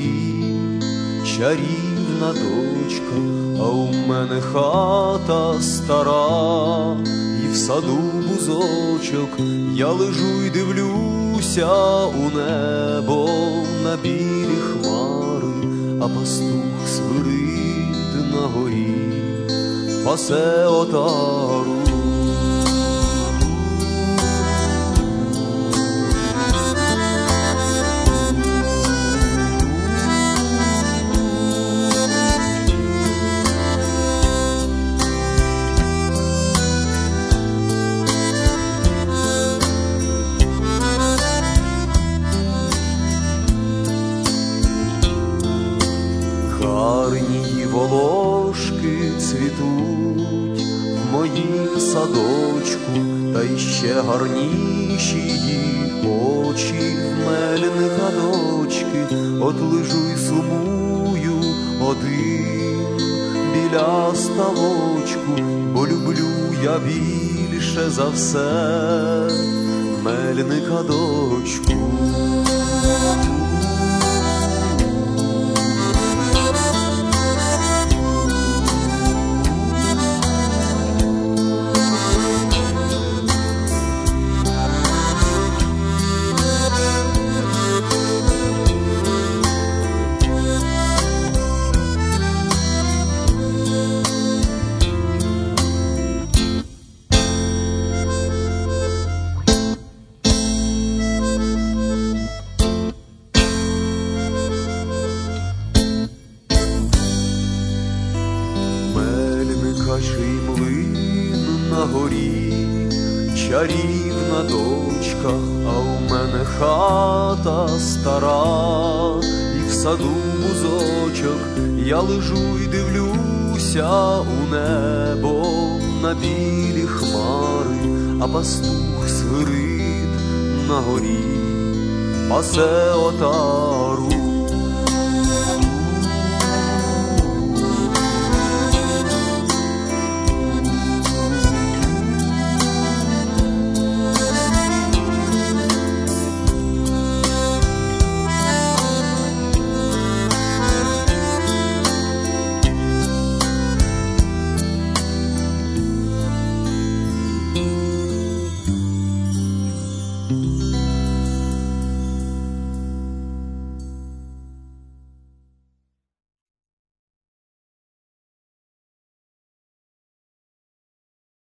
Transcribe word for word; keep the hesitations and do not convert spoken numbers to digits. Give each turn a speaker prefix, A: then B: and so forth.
A: горі, чарівна дочка, а у мене хата стара, і в саду бузочок, я лежу й дивлюся у небо на білі хмари, а пастух свирид на горі, пасе отару. Гарні волошки цвітуть в моїм садочку, та й ще гарніші її очі в мельника дочки. От лежу й сумую один біля ставочку, бо люблю я більше за все мельника дочку. Чий млин на горі, чарівна дочка, а у мене хата стара, і в саду бузочок, я лежу й дивлюся у небо на білі хмари, а пастух свирид на горі, пасе отару.